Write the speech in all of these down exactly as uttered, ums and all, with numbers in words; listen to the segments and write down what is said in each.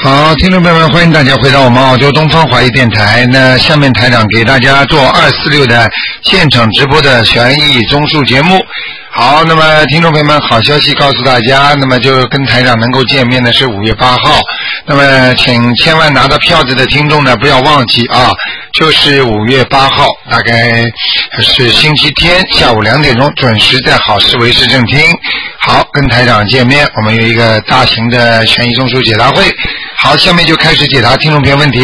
好，听众朋友们，欢迎大家回到我们澳洲东方华语电台。那下面台长给大家做二四六的现场直播的悬疑综述节目。好，那么听众朋友们，好消息告诉大家，那么就跟台长能够见面的是五月八号。那么请千万拿到票子的听众呢，不要忘记啊，就是五月八号，大概是星期天下午两点钟准时在好市维市政厅。好，跟台长见面，我们有一个大型的悬疑综述解答会。好，下面就开始解答听众朋友问题。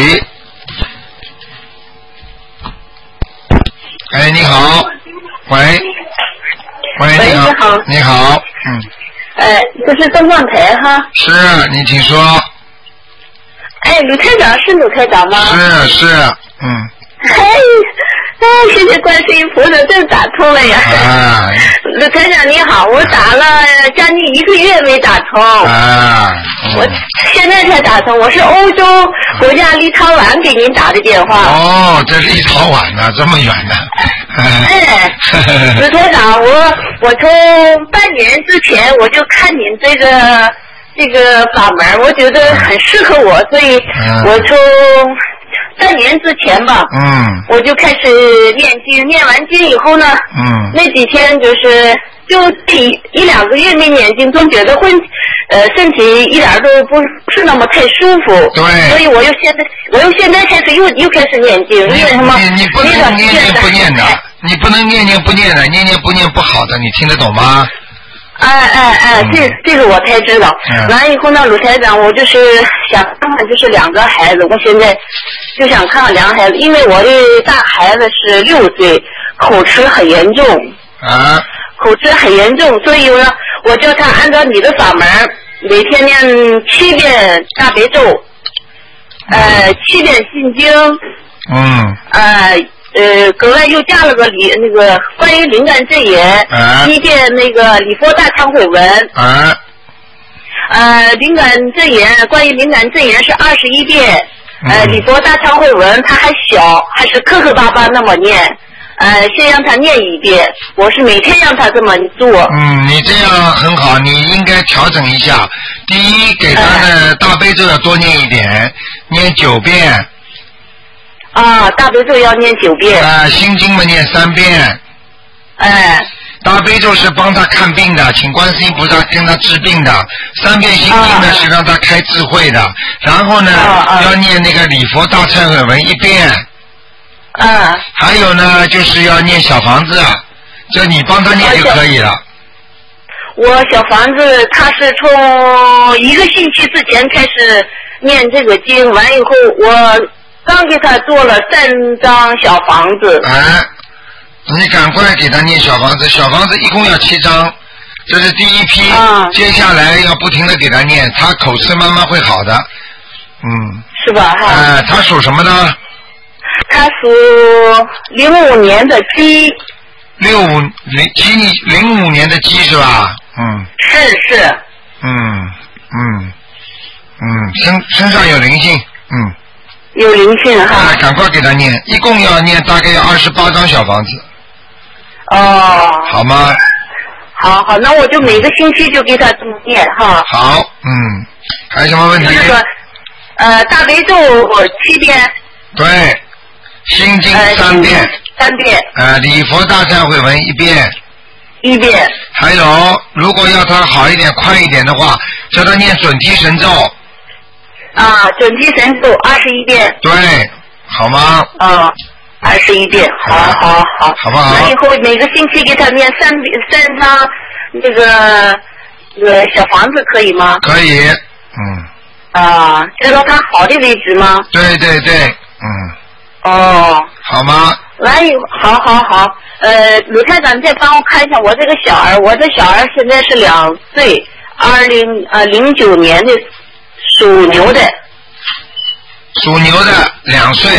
哎，你好，喂，喂，你好， 你好， 你好，嗯， 呃，这是东方台哈。 是，你请说。 哎，鲁台长是鲁台长吗？ 是是，嗯。 嘿，哎，谢谢观世音菩萨，真打通了呀！ 啊， 鲁台长你好，我打了将近一个月没打通。 啊，嗯、 我现在才打通，我是欧洲国家立陶宛给您打的电话。 哦，这立陶宛呢，这么远呢。 哎，鲁台长，我我从半年之前我就看您这个这个法门，我觉得很适合我，所以我从半年之前吧， 嗯， 我就开始念经，念完经以后呢， 嗯， 那几天就是就一一两个月没念经，总觉得会呃身体一点都不不是那么太舒服， 对， 所以我又现在我又现在开始又又开始念经，因为什么？ 你你不能念念不念的，你不能念念不念的，念念不念不好的，你听得懂吗？ 哎哎哎，这这个我才知道。 嗯、 完以后呢，鲁台长，我就是想看看，就是两个孩子，我现在就想看看两个孩子，因为我的大孩子是六岁，口吃很严重。 啊。 口吃很严重，所以呢，我叫他按照你的法门，每天念七遍大悲咒，呃，七遍心经。 嗯。 呃。呃，格外又加了个礼那个关于灵感真言， 啊、 一遍那个礼佛大忏悔文。 啊。 呃，灵感真言，关于灵感真言是二十一遍。呃，礼佛大忏悔文他还小，还是磕磕巴巴那么念。呃，先让他念一遍，我是每天让他这么做。 嗯，你这样很好，你应该调整一下。第一，给他的大悲咒要多念一点，念九遍。 啊，大悲咒要念九遍。 啊，心经嘛念三遍。 哎。 大悲咒是帮他看病的，请观世音菩萨跟他治病的。三遍心经呢、啊、是让他开智慧的。然后呢、啊、要念那个礼佛大忏悔文一遍。 啊。 还有呢，就是要念小房子，就你帮他念就可以了。 我小房子，他是从一个星期之前开始念这个经，完以后我。刚给他做了三张小房子。 哎，你赶快给他念小房子，小房子一共要七张，这是第一批。啊、接下来要不停的给他念，他口吃慢慢会好的。嗯。 是吧？哈。 哎、呃，他属什么呢？ 他属零五年的鸡。 六五零鸡零五年的鸡是吧？嗯。 是是。 嗯嗯嗯，身身上有灵性，嗯。 有灵性哈。 啊，赶快给他念，一共要念大概要二十八张小房子。 哦。 好吗？ 好好，那我就每个星期就给他这么念哈。 好，嗯，还有什么问题？ 就是说，呃，大悲咒我七遍。 对，心经三遍。呃、 三遍。 呃，礼佛大忏悔文一遍。 一遍。 还有，如果要他好一点、快一点的话，叫他念准提神咒。 啊，准提神咒二十一遍。 对，好吗？ 啊，二十一遍，好好好， 好不好？ 那以后每个星期给他念三三张那个那个小房子可以吗？ 可以，嗯。 啊，知道他好的位置吗？ 对对对，嗯。 哦。 好吗？ 完以后，好好好，呃，鲁台长再帮我看一下我这个小儿，我这小儿现在是两岁，二零呃零九年的。属牛的， 属牛的两岁，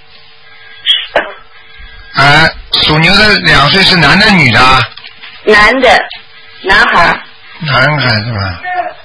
哎，属牛的两岁是男的女的？ 男的，男孩。 男孩是吧？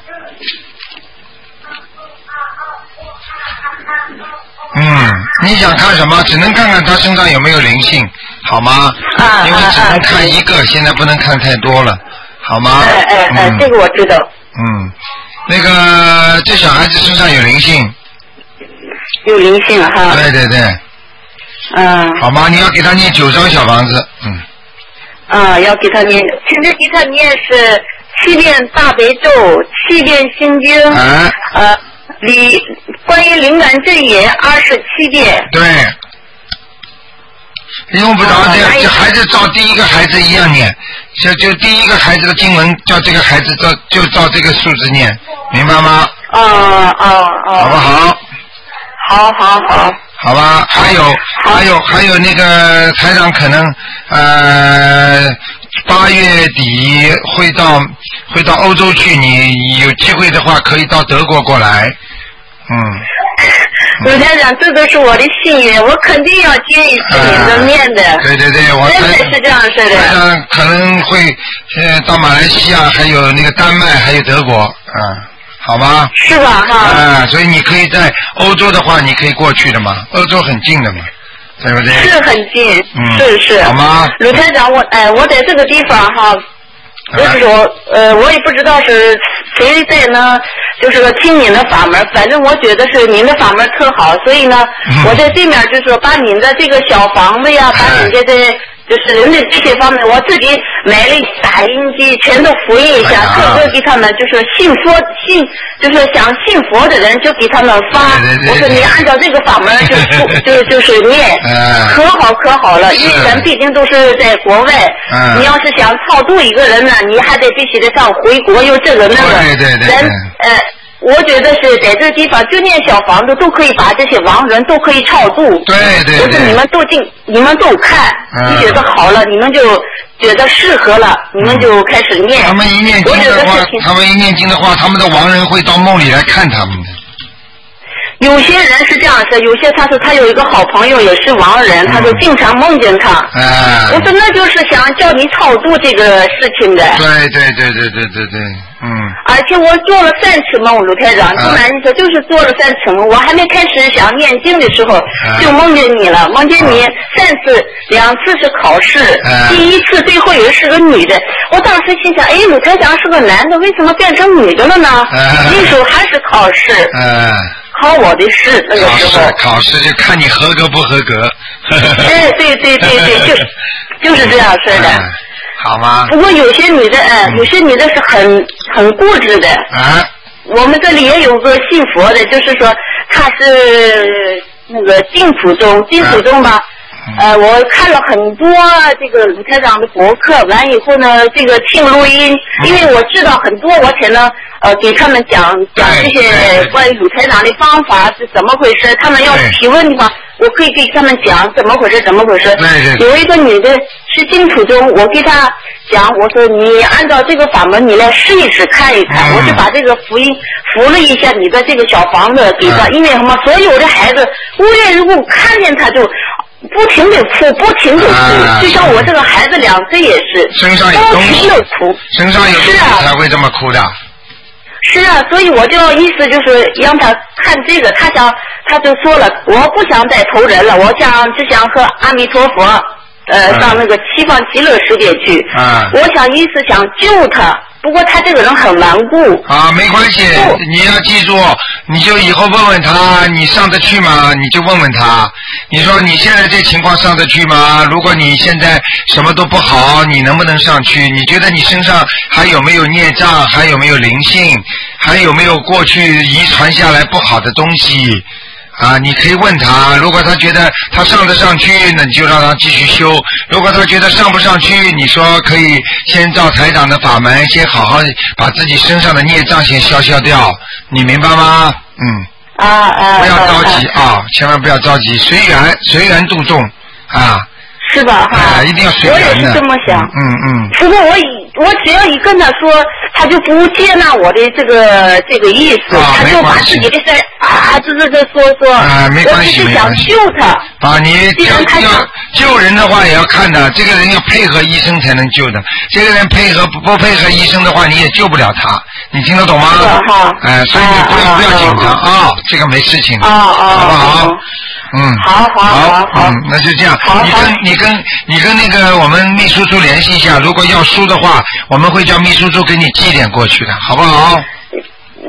嗯，你想看什么？只能看看他身上有没有灵性，好吗？ 啊， 因为只能看一个， 啊、 现在不能看太多了，好吗？ 哎哎哎， 嗯、 这个我知道。 嗯。 那个这小孩子身上有灵性。 有灵性哈。 对对对。 嗯。 好吗？你要给他念九张小房子，嗯。 啊，要给他念，现在给他念是七遍大悲咒，七遍心经。 啊。 呃，礼关于灵感真言二十七遍。 对。用不着这样，这孩子照第一个孩子一样念，就就第一个孩子的经文叫这个孩子照就照这个数字念，明白吗？ 哦哦哦。 好不好？ 好好好。 好吧，还有还有还有那个台长可能呃八月底会到会到欧洲去，你有机会的话可以到德国过来，嗯。 卢台长，这都是我的心愿，我肯定要见一次你的面的。 呃、对对对，我真的是这样式的。 台长可能会呃到马来西亚，还有那个丹麦，还有德国，嗯，好吗？ 是吧？哈。 啊、呃，所以你可以在欧洲的话，你可以过去的嘛，欧洲很近的嘛，对不对？ 是很近， 嗯、 是是。 好吗？ 卢台长，我哎、呃，我在这个地方哈。就是说，呃，我也不知道是谁在呢，就是说听您的法门，反正我觉得是您的法门特好，所以呢，嗯、我在这面就是说把您的这个小房子呀，把您的就是人的这些方面，我自己买了打印机，全都复印一下，各个、哎、给他们就是信佛信，就是想信佛的人就给他们发。 对对对， 我说你按照这个法门就就就是念， 哎、 可好可好了，因为咱毕竟都是在国外， 哎、 你要是想超度一个人呢，你还得必须得上回国又这个那个。 对对对。 咱呃。我觉得是在这地方就念小房子都可以把这些亡人都可以超度。 对对对。 我说你们都进，你们都看，嗯、你觉得好了，你们就觉得适合了，你们就开始念。 他们一念经的话，他们一念经的话，他们的亡人会到梦里来看他们的。 有些人是这样的，有些他说他有一个好朋友也是亡人，嗯、他说经常梦见他。 哎。 我说那就是想叫你超度这个事情的。 对对对对对对对，嗯。 而且我做了三次梦，卢台长，不瞒你说，就是做了三次梦。我还没开始想念经的时候， 啊、 就梦见你了，梦见你三次，两次是考试， 啊、 第一次最后一个是个女的。我当时心想，哎，卢台长是个男的，为什么变成女的了呢？ 啊、 那时候还是考试。 啊考我的试那个时候， 考试就看你合格不合格。 哎，对对对对，就就是这样式的。 嗯、好吗？ 不过有些女的，呃，有些女的是很很固执的。 啊。 我们这里也有个信佛的，就是说他是那个净土宗，净土宗吧。呃，我看了很多这个卢台长的博客，完以后呢，这个听录音，因为我知道很多，我才能呃给他们讲讲这些关于卢台长的方法是怎么回事。他们要提问的话，我可以给他们讲怎么回事，怎么回事。有一个女的是净土宗，我给她讲，我说你按照这个法门，你来试一试看一看。我就把这个福音服了一下你的这个小房子给她，因为什么？所有的孩子无缘无故看见她就。不停的哭，不停的哭，啊、就像我这个孩子两岁也是， 身上有东西， 不停的哭， 身上有东西才会这么哭的。 是啊，所以我就意思就是让他看这个，他想他就说了，我不想再投人了，我想只想和阿弥陀佛，呃，嗯、上那个西方极乐世界去。 啊、 我想意思想救他。不过他这个人很顽固啊，没关系，你要记住，你就以后问问他，你上得去吗？你就问问他，你说你现在这情况上得去吗？如果你现在什么都不好，你能不能上去？你觉得你身上还有没有孽障？还有没有灵性？还有没有过去遗传下来不好的东西？啊，你可以问他，如果他觉得他上得上去，那你就让他继续修；如果他觉得上不上去，你说可以先照台长的法门，先好好把自己身上的孽障先消消掉，你明白吗？嗯。 啊啊。 不要着急啊，啊千万不要着急，随缘随缘度众啊。 是吧？哈、 啊，一定要随缘的。 我也是这么想。 嗯嗯。 不过我以我只要一跟他说，他就不接纳我的这个这个意思， 啊、 他就把自己的事啊，这这这说说。 啊，没关系， 我只是想救他。 啊，你要要救人的话也要看的，这个人要配合医生才能救的。这个人配合不配合医生的话，你也救不了他。你听得懂吗？ 好。 哎、呃，所以你不要、啊、不要紧张啊、哦，这个没事情。 啊啊。 好不好？嗯。 好好好好。 嗯，那就这样。你跟你跟你跟那个我们秘书处联系一下，如果要书的话，我们会叫秘书处给你寄点过去的，好不好？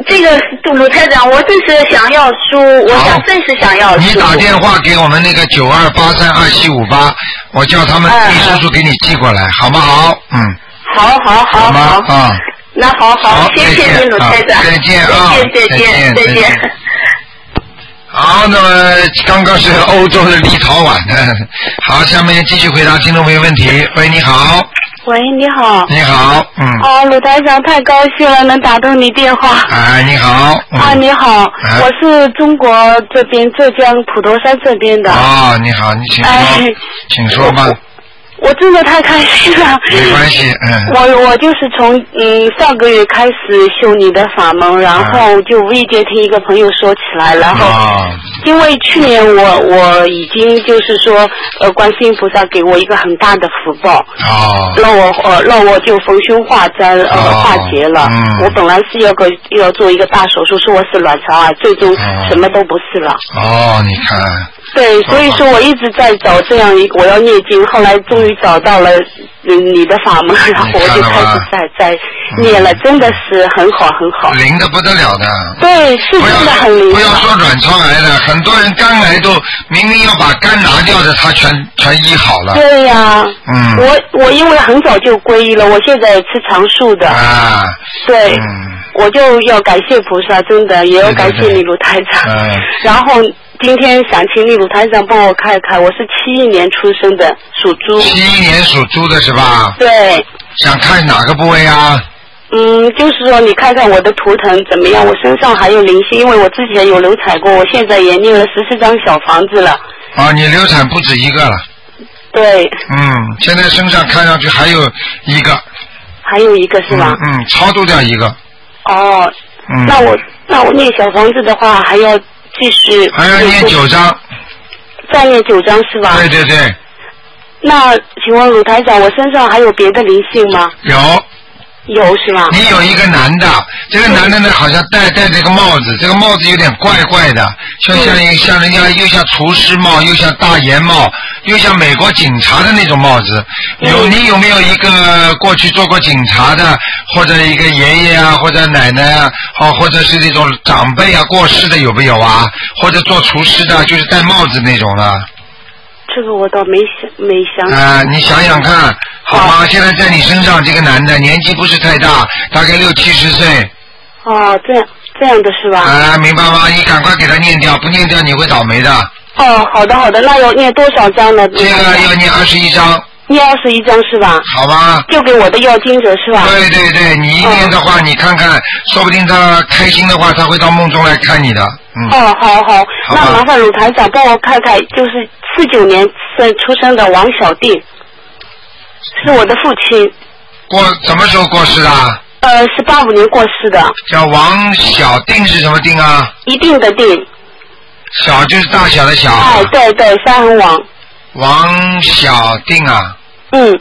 这个鲁台长，我真是想要书，我想真是想要书。 你打电话给我们那个九二八三二七五八，我叫他们秘书处给你寄过来，嗯、好不好？嗯。 好好好好。 好吗？啊。 那好好，谢谢您鲁台长。 再见啊！ 再见再见。 好，那么刚刚是欧洲的立陶宛的，好，下面继续回答听众朋友问题。喂，你好。 喂，你好。 你好，嗯。 哦，鲁台长，太高兴了，能打通你电话。 哎，你好。 嗯、啊，你好，哎、我是中国这边浙江普陀山这边的。 哦，你好，你请说，哎、请说吧。 我真的太开心了。 没关系，嗯。 我我就是从嗯上个月开始修你的法门，然后就无意间听一个朋友说起来，然后、哦、因为去年我我已经就是说呃观世音菩萨给我一个很大的福报，哦，让我呃让我就逢凶化灾呃、哦、化解了、嗯。我本来是要个要做一个大手术，说我是卵巢癌，最终什么都不是了。 哦，你看。 对，所以说我一直在找这样一个，我要念经，后来终于找到了你的法门，然后我就开始在在念了、嗯，真的是很好很好。 灵的不得了的。 对，是真的很灵。 不要说卵巢癌的，很多人肝癌都明明要把肝拿掉的，他全全医好了。 对呀、啊， 嗯。 我我因为很早就皈依了，我现在吃长素的。 啊。对。嗯。 我就要感谢菩萨，真的也要感谢你卢台长。嗯。然后。今天想请你鲁台长帮我看一看，我是七一年出生的，属猪。 七一年属猪的是吧？ 对。 想看哪个部位啊？ 嗯，就是说你看看我的图腾怎么样，我身上还有灵性，因为我之前有流产过，我现在也念了十四张小房子了。 啊，你流产不止一个了。 对。 嗯，现在身上看上去还有一个。 还有一个是吧？ 嗯，嗯超度掉一个。 哦。嗯。那我那我念小房子的话还要。继续还要念九章， 再念九章是吧？ 对对对。 那请问鲁台长，我身上还有别的灵性吗？ 有。 有是吧？ 你有一个男的，这个男的呢好像戴戴这个帽子，这个帽子有点怪怪的，就像一、嗯、像人家又像厨师帽，又像大檐帽，又像美国警察的那种帽子。有、嗯、你有没有一个过去做过警察的，或者一个爷爷啊，或者奶奶啊，或或者是那种长辈啊过世的有没有啊？或者做厨师的，就是戴帽子那种的。 这个我倒没想没想。 啊、呃，你想想看，好吗？现在在你身上这个男的年纪不是太大，大概六七十岁。 哦，这样这样的是吧？ 啊、呃，明白吗？你赶快给他念掉，不念掉你会倒霉的。 哦，好的好的，那要念多少章呢？ 这个要念二十一章。 念二十一章是吧？ 好吧。 就给我的要经者是吧？ 对对对，你一念的话，哦、你看看，说不定他开心的话，他会到梦中来看你的。嗯。 哦，好好，好那麻烦鲁台长帮我看看，就是四九年生出生的王小定，是我的父亲。 过什么时候过世的？ 呃，是八五年过世的。 叫王小定是什么定啊？ 一定的定。 小就是大小的小。 哎，对对，三横王。 王小定啊。 嗯。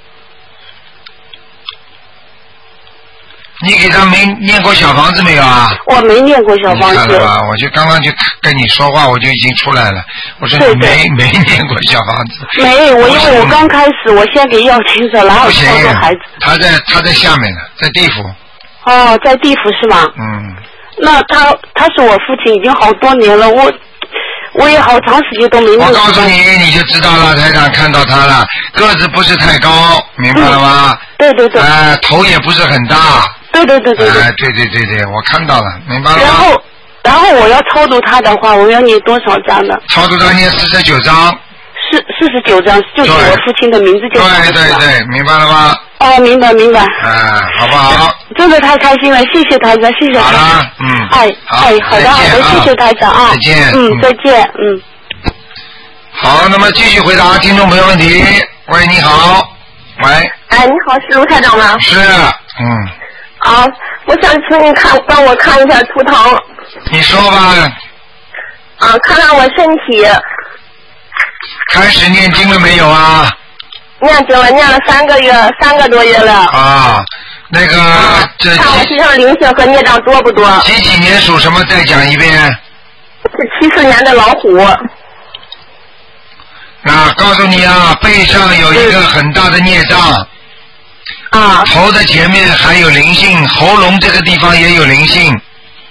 你给他没念过小房子没有啊？ 我没念过小房子。你看了吧？我就刚刚就跟你说话，我就已经出来了。我说你没没念过小房子。 没，我因为我刚开始，我先给要亲者，然后操作孩子。 他在他在下面呢，在地府。 哦，在地府是吗？ 嗯。 那他他是我父亲，已经好多年了，我。我也好长时间都没念。 我告诉你，你就知道了。台长看到他了，个子不是太高，明白了吗？ 嗯、对对对。 哎、呃，头也不是很大。 对对对对对。 哎、呃，对对对对，我看到了，明白了吗？ 然后，然后我要超度他的话，我要念多少章呢？ 超度他念四十九章。 四四十九章，就是我父亲的名字就。 对对对，明白了吗？ 哦，明白明白。 哎、呃，好不好？ 真的太开心了，谢谢台长，谢谢台长。 好了，嗯。 哎哎，好的好的，谢谢台长啊。 再见。 嗯，再见，嗯。 好，那么继续回答听众朋友问题。喂，你好。喂。 哎，你好，是卢台长吗？ 是，嗯。 啊，我想请你看，帮我看一下图腾。 你说吧。 啊，看看我身体。 开始念经了没有啊？ 念经了，念了三个月，三个多月了。 啊，那个，啊、这看我身上灵性和孽障多不多？ 几几年属什么？再讲一遍。 是七四年的老虎。 那告诉你啊，背上有一个很大的孽障。 啊。 头的前面还有灵性，喉咙这个地方也有灵性。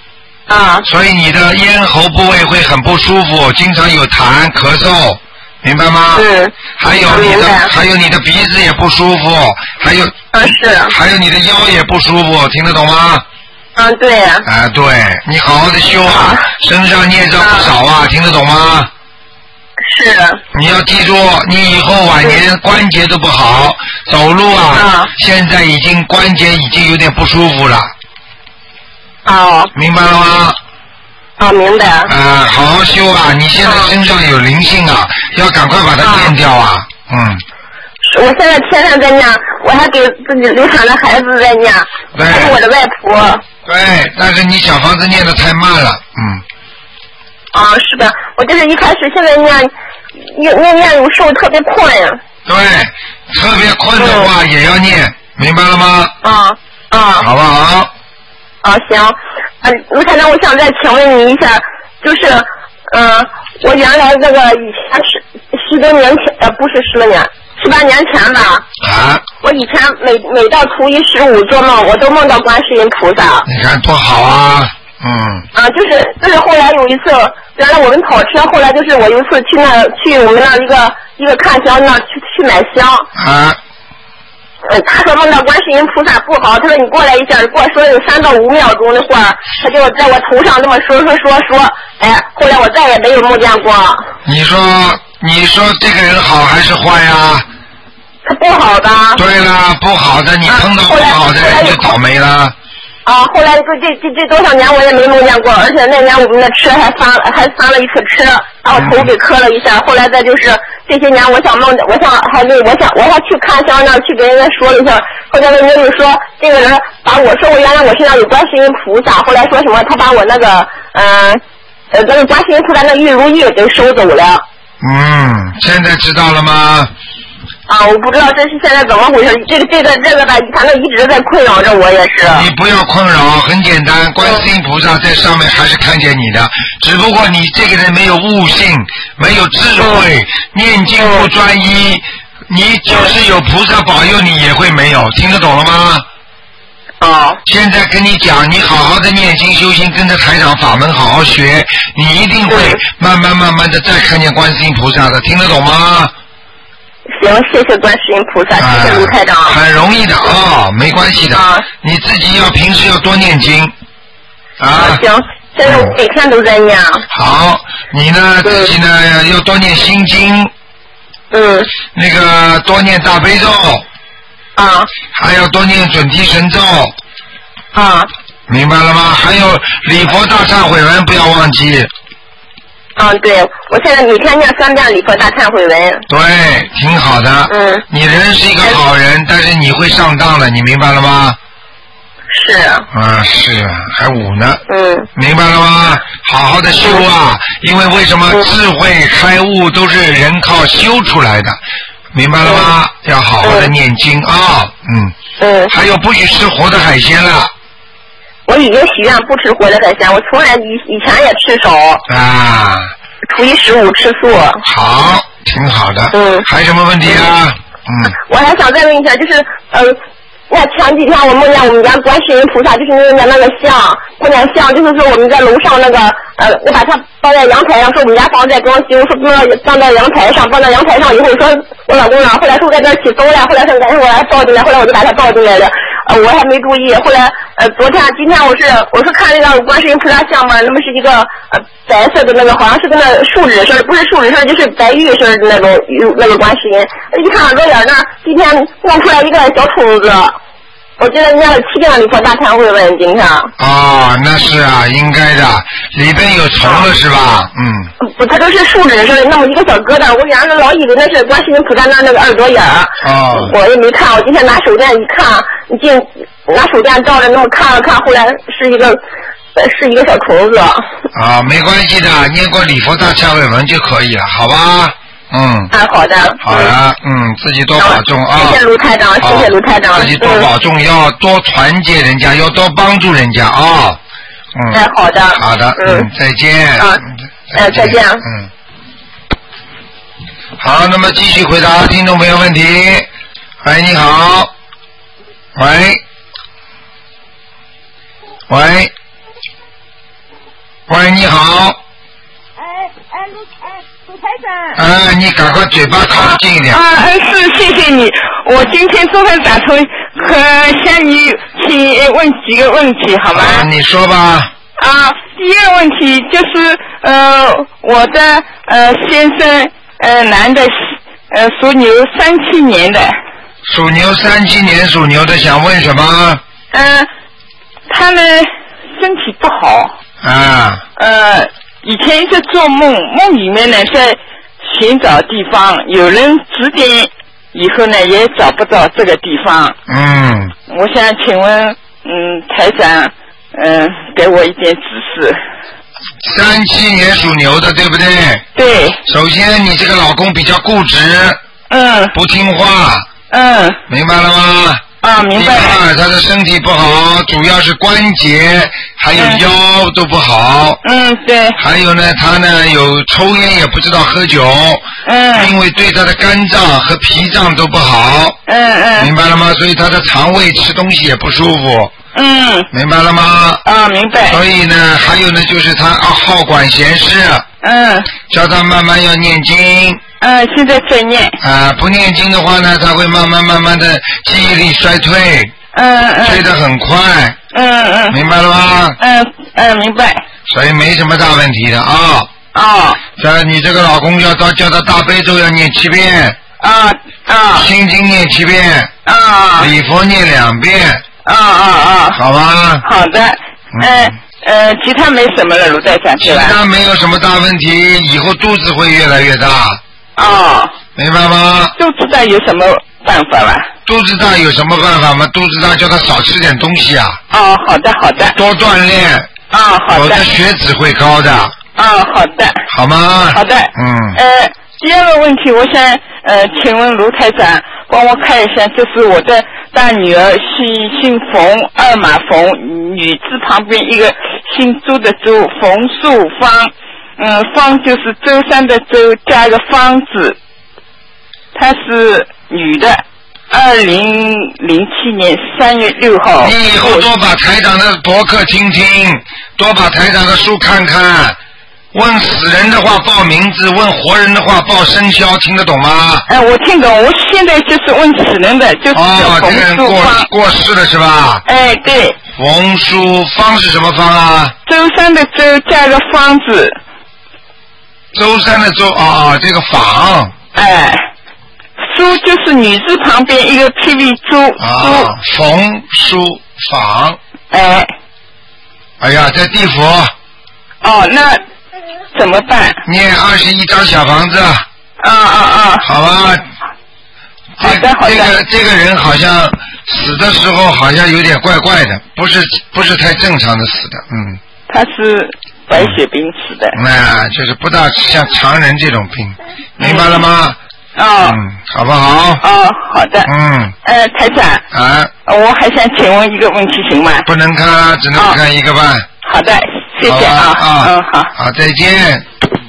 啊。 所以你的咽喉部位会很不舒服，经常有痰、咳嗽，明白吗？ 嗯。 还有你的，还有你的鼻子也不舒服，还有。 啊是。 还有你的腰也不舒服，听得懂吗？ 嗯，对呀。 啊，对，你好好的修啊，啊身上孽障不少啊，啊听得懂吗？ 是。 你要记住，你以后晚年关节都不好，走路啊，啊现在已经关节已经有点不舒服了。 哦。 明白了吗？ 哦，明白。 啊，好好修啊！你现在身上有灵性啊，要赶快把它念掉啊！嗯。 我现在天天在念，我还给自己流产的孩子在念，还有我的外婆。 对，但是你小房子念的太慢了，嗯。 啊，是的，我就是一开始现在念念念念有时候特别困。 对，特别困的话也要念，明白了吗？ 啊啊。 好不好？ 啊，行。啊，卢台长，我想再请问你一下，就是，嗯、呃，我原来那个以前十十多年前，呃，不是十多年。十八年前吧， 啊！ 我以前每每到初一十五做梦，我都梦到观世音菩萨。 你看多好啊！嗯。 啊，就是就是后来有一次，原来我们跑车，后来就是我有一次去那去我们那一个一个看香那去去买香。 啊。 呃，他说梦到观世音菩萨不好，他说你过来一下，跟我说有三到五秒钟的话，他就在我头上这么说说说说，哎，后来我再也没有梦见过。 你说你说这个人好还是坏呀？ 他不好的。 对了，不好的，你碰到不好的人就倒霉了。 啊，后来这这这这多少年我也没梦见过，而且那年我们的车还翻还翻了一次车，把我头给磕了一下。后来再就是这些年，我想梦，我想还没，我想我还去看香那去跟人家说了一下。后来人家就说这个人把我说我原来我身上有观世音菩萨，后来说什么他把我那个嗯呃那个观世音菩萨那玉如意给收走了。 嗯，现在知道了吗？ 啊，我不知道这是现在怎么回事，这个这个这个吧，反正一直在困扰着我也是。 你不要困扰，很简单，观世音菩萨在上面还是看见你的，只不过你这个人没有悟性，没有智慧，嗯、念经不专一，你就是有菩萨保佑你也会没有，听得懂了吗？ 哦。 现在跟你讲，你好好的念经修心，跟着台长法门好好学，你一定会慢慢慢慢的再看见观世音菩萨的，听得懂吗？ 行，谢谢观世音菩萨，谢谢卢台长。 很容易的啊、哦，没关系的。啊。你自己要平时要多念经。啊。 啊行，现在我每天都在念。 好，你呢自己呢、嗯、要多念心经。 嗯。 那个多念大悲咒。 啊。 还要多念准提神咒。 啊。 明白了吗？还有礼佛大忏悔文不要忘记。 嗯，对，我现在每天念三遍礼佛大忏悔文。 对，挺好的。嗯。你人是一个好人，但是你会上当的，你明白了吗？ 是。 啊，是，还五呢。 嗯。 明白了吗？好好的修啊，因为为什么智慧开悟都是人靠修出来的，明白了吗？嗯、要好好的念经啊，嗯。嗯。还有不许吃活的海鲜了。 我已经许愿不吃活的海鲜，我从来以以前也吃少。 啊。 初一十五吃素。 好，挺好的。 嗯。 还有什么问题啊？嗯。 我还想再问一下，就是呃，那前几天我梦见我们家观世音菩萨，就是那个那个像，那个像，就是说我们在楼上那个呃，我把它放在阳台上，说我们家房子在装修，说不能放到阳台上，放到阳台上以后，说我老公呢，后来说在这起风了，后来说赶紧我来抱进来，后来我就把他抱进来了。呃，我还没注意，后来呃，昨天今天我是我是看那个观世音菩萨像嘛，那么是一个呃白色的那个，好像是跟那树脂似的，不是树脂似的，就是白玉似的那种那个观世音。一看耳朵眼那今天弄出来一个小虫子，我觉得念了七遍礼佛大忏悔文今天。 哦，那是啊，应该的，里边有虫了是吧？嗯。 不，它都是树脂似的，那么一个小疙瘩，我原来老以为那是观世音菩萨那那个耳朵眼儿。哦。我也没看，我今天拿手电一看，进拿手电照着那么看了看，后来是一个是一个小虫子。 啊，没关系的，念过礼佛大忏悔文就可以了，好吧？嗯。 啊，好的。 好的，嗯，自己多保重啊。 谢谢卢台长，谢谢卢台长。 自己多保重，要多团结人家，要多帮助人家啊。嗯。 哎，好的。 好的，嗯，再见。 啊。哎，再见。 嗯。好，那么继续回答听众朋友问题。喂，你好。喂。喂。 喂，你好。 哎哎，卢哎卢台长。 哎，你赶快嘴巴靠近一点。 啊，啊是，谢谢你。我今天终于打通，和向你请问几个问题，好吗？ 啊，你说吧。 啊，第一个问题就是呃，我的呃先生呃男的呃属牛三七年的。 属牛三七年属牛的想问什么？ 嗯、呃，他呢身体不好。 啊。 呃，以前一直做梦，梦里面呢在寻找地方，有人指点，以后呢也找不到这个地方。 嗯。 我想请问，嗯，台长，嗯、呃，给我一点指示。 三七年属牛的，对不对？ 对。 首先，你这个老公比较固执。 嗯。 不听话。 嗯。 明白了吗？ 啊，明白。 第二，他的身体不好，主要是关节还有腰都不好。 嗯，对。 还有呢，他呢有抽烟，也不知道喝酒。 嗯。 因为对他的肝脏和脾脏都不好。 嗯嗯。 明白了吗？所以他的肠胃吃东西也不舒服。 嗯。 明白了吗？ 啊，明白。 所以呢，还有呢，就是他啊好管闲事。 嗯。叫他慢慢要念经。 嗯，现在在念。 啊，不念经的话呢，他会慢慢慢慢的记忆力衰退。 嗯嗯。 退得很快。 嗯嗯。 明白了吗？ 嗯嗯，明白。 所以没什么大问题的啊。 哦。 这你这个老公要到叫他大悲咒要念七遍。 啊啊。 心经念七遍。 啊。 礼佛念两遍。 啊啊啊。 好吧。 好的。嗯。呃，其他没什么了，卢台长， 其他没有什么大问题，以后肚子会越来越大。 哦。 明白吗？ 肚子大有什么办法吗？ 肚子大有什么办法吗？肚子大叫他少吃点东西啊。 哦，好的好的。 多锻炼。 啊、哦，好的。 否则血脂会高的。 啊、哦，好的。 好吗？ 好的。 嗯。 呃，第二个问题，我想呃，请问卢台长帮我看一下，就是我的大女儿姓姓冯，二马冯，女字旁边一个姓朱的朱，冯素芳。嗯，芳就是舟山的舟加个芳字，她是女的，二零零七年三月六号。 你以后多把台长的博客听听，多把台长的书看看。问死人的话报名字，问活人的话报生肖，听得懂吗？ 哎、呃，我听懂，我现在就是问死人的，就是哦，这个人过过世了是吧？ 哎，对。 冯淑芳是什么芳啊？ 舟山的舟加个芳字。 舟山的舟啊，这个坊。 哎，书就是女字旁边一个 P V 珠。 啊，冯淑坊。 哎。 哎呀，在地府。 哦，那怎么办？ 念二十一张小房子。啊啊啊！ 好吧。 好的好的。 这个这个人好像死的时候好像有点怪怪的，不是不是太正常的死的，嗯。 他是白血病死的。 那、嗯、就是不大像常人这种病，明白了吗？ 嗯、哦。 嗯，好不好？ 哦，好的。 嗯。 呃，台长。 啊。 我还想请问一个问题，行吗？ 不能看啊，只能看一个半。哦、 好的，谢谢啊。 啊。 嗯，好。 好，再见。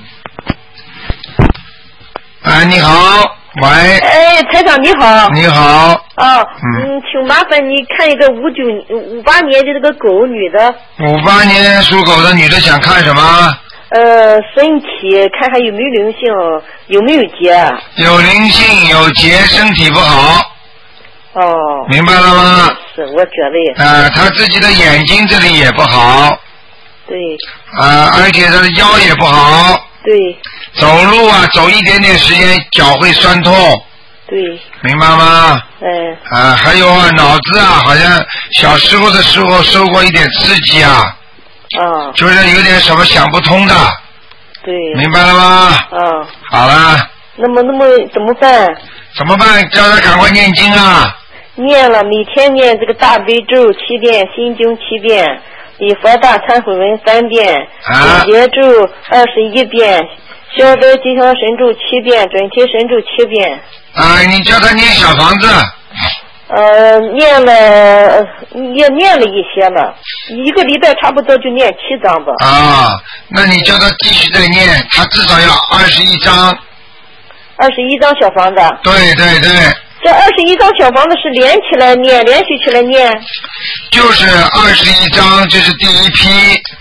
啊，你好，喂。 哎，台长你好。 你好。 啊，嗯，请麻烦你看一个五九五八年的这个狗女的。 五八年属狗的女的想看什么？ 呃，身体看还有没有灵性，有没有结？ 有灵性，有结，身体不好。 哦。 明白了吗？ 是，我觉得也是。 啊、呃，他自己的眼睛这里也不好。 对。 啊、呃，而且他的腰也不好。 对。 走路啊，走一点点时间，脚会酸痛。 对。 明白吗？ 嗯。 啊，还有啊，脑子啊，好像小时候的时候受过一点刺激啊。 啊。 就是有点什么想不通的。 对。 明白了吗？ 啊。 好了。 那么，那么怎么办？ 怎么办？叫他赶快念经啊！ 念了，每天念这个大悲咒七遍，心经七遍，礼佛大忏悔文三遍， 啊， 解结咒二十一遍，消灾吉祥神咒七遍，准提神咒七遍。 啊，你叫他念小房子。 呃，念了，也念了一些了，一个礼拜差不多就念七章吧。 啊，那你叫他继续再念，他至少要二十一章。 二十一张小房子。 对对对。 这二十一张小房子是连起来念，连续起来念。 就是二十一章，这是第一批。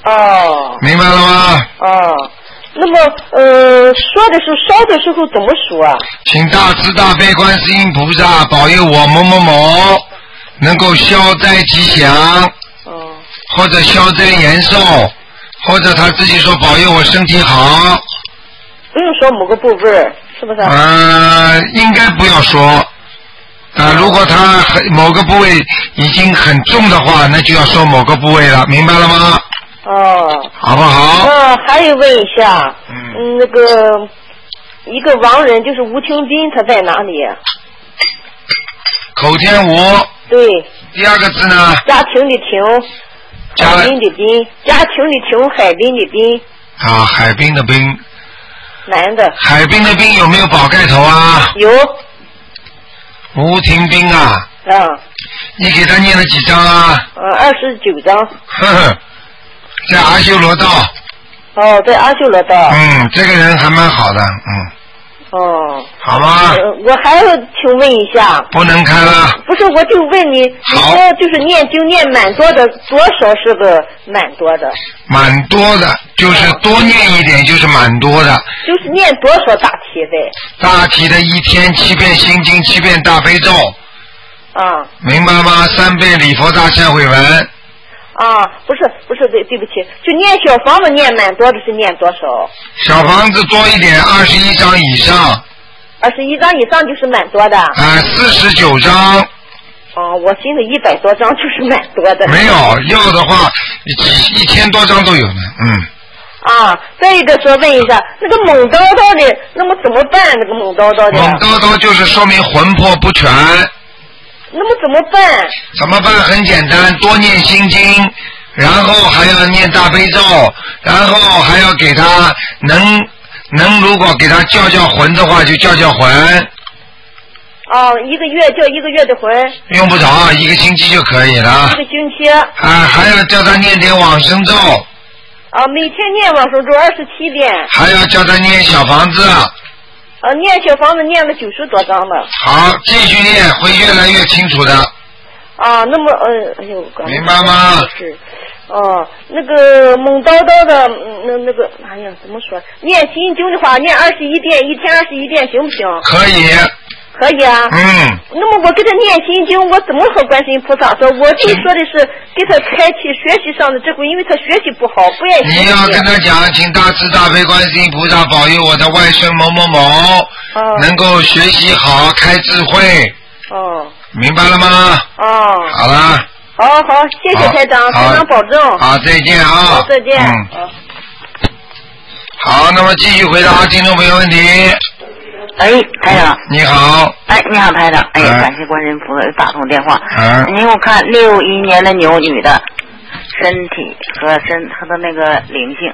哦。 明白了吗？ 哦。那么，呃，说的时候烧的时候怎么说啊？ 请大慈大悲观世音菩萨保佑我某某某能够消灾吉祥， 哦。 或者消灾延寿，或者他自己说保佑我身体好。 不用说某个部位，是不是？ 呃，应该不要说。啊、呃，如果他很某个部位已经很重的话，那就要说某个部位了，明白了吗？ 哦。 好不好？ 呃，还有问一下， 嗯， 嗯那个一个亡人就是吴清斌，他在哪里？ 口天吴。 对。 第二个字呢？ 家庭的庭，海滨的滨，家庭的庭，海滨的滨。 啊，海滨的滨。 男的。 海滨的滨有没有宝盖头啊？ 有。 吴廷斌啊。 嗯。 你给他念了几张啊？ 呃，二十九张。 呵呵，在阿修罗道。 哦，在阿修罗道。 嗯，这个人还蛮好的，嗯。 哦。 好吗？ 呃、我还要请问一下。 不能开了。 不是，我就问你，你说就是念经念蛮多的，多少是个蛮多的？ 蛮多的，就是多念一点就是蛮多的。 就是念多少大体的？ 大体的一天七遍心经，七遍大悲咒。 啊。 明白吗？三遍礼佛大忏悔文。 啊，不是不是，对对不起，就念小房子念蛮多的是念多少？ 小房子多一点，二十一张以上。 二十一张以上就是蛮多的。 啊，四十九张。 哦，我寻思一百多张就是蛮多的。 没有，要的话一一千多张都有呢，嗯。 啊，再一个说问一下，那个猛叨叨的，那么怎么办？那个猛叨叨的。 猛叨叨就是说明魂魄不全。 那么怎么办？ 怎么办？很简单，多念心经，然后还要念大悲咒，然后还要给他能能如果给他叫叫魂的话，就叫叫魂。 哦，一个月叫一个月的魂。 用不着，一个星期就可以了。 一个星期。 啊，还要叫他念点往生咒。 啊，每天念往生咒二十七遍。 还要叫他念小房子。 呃，念小房子念了九十多章了。 好，继续念，会越来越清楚的。 啊，那么呃，哎呦，刚明白吗？ 是，哦，那个猛叨叨的，那那个，哎呀，怎么说？念心经的话，念二十一遍，一天二十一遍，行不行？ 可以。 可以啊。 嗯。 那么我给他念心经，我怎么和观世音菩萨说？我就说的是给他开启学习上的智慧，因为他学习不好，不愿意。 你要跟他讲，请大慈大悲观世音菩萨保佑我的外甥某某某、哦、能够学习好，开智慧。 哦。 明白了吗？ 哦。 好了。 好好，谢谢台长，台长保重。 好，再见啊。 好，再见。 嗯。好，那么继续回答听众朋友问题。 哎，台长。 你好。 哎，你好，台长。哎呀，感谢观世音菩萨打通电话。嗯。您给我看六一年的牛女的身体和身和的那个灵性。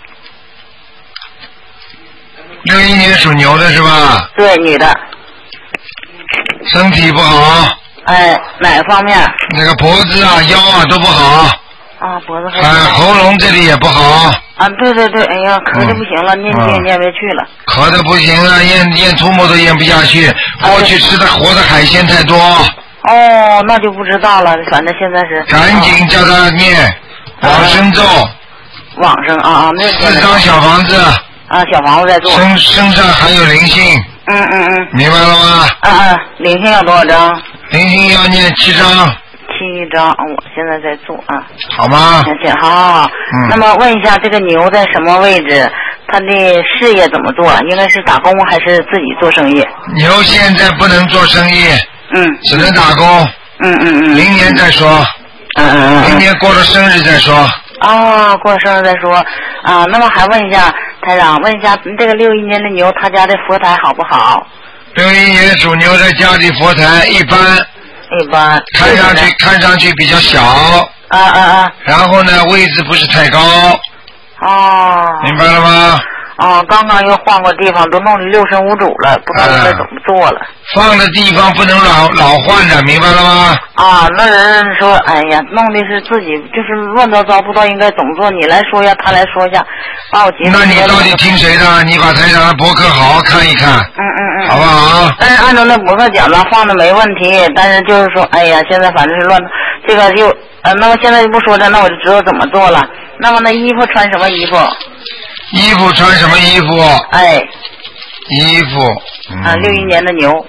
六一年属牛的是吧？ 对，女的。 身体不好。 哎，哪方面？ 那个脖子啊、腰啊都不好。 啊，脖子。 哎，喉咙这里也不好。 啊，对对对，哎呀，咳的不行了，念经念不下去了。 咳的不行了，咽咽吐沫都咽不下去，过去吃的活的海鲜太多。 哦，那就不知道了，反正现在是。 赶紧叫他念往生咒。 往生啊啊，那四张小房子。 啊，小房子在做。 身身上还有灵性。 嗯嗯嗯。 明白了吗？ 啊啊，灵性要多少张？ 灵性要念七张。 七张，我现在在做啊。 好吗？ 行，好好好。嗯。那么问一下，这个牛在什么位置？它的事业怎么做？应该是打工还是自己做生意？ 牛现在不能做生意。 嗯。 只能打工。 嗯嗯嗯。 明年再说。 嗯嗯嗯。 明年过了生日再说。 哦，过了生日再说啊。那么还问一下台长，问一下这个六一年的牛，他家的佛台好不好？ 六一年属牛的家里佛台一般。 一般。 看上去看上去比较小。 啊啊啊！ 然后呢，位置不是太高。 哦。 明白了吗？ 哦，刚刚又换过地方，都弄得六神无主了，不知道该怎么做了。 放的地方不能老老换的，明白了吗？ 啊，那人说，哎呀，弄的是自己就是乱糟糟，不知道应该怎么做。你来说一下，他来说一下，把我节目。 那你到底听谁的？你把台长的博客好好看一看。 嗯嗯嗯。 好不好？ 但是按照那博客讲的，放的没问题，但是就是说，哎呀，现在反正是乱，这个就呃，那么现在就不说这，那我就知道怎么做了。 那么那衣服穿什么衣服？ 衣服穿什么衣服？ 哎。 衣服。嗯、 啊，六一年的牛。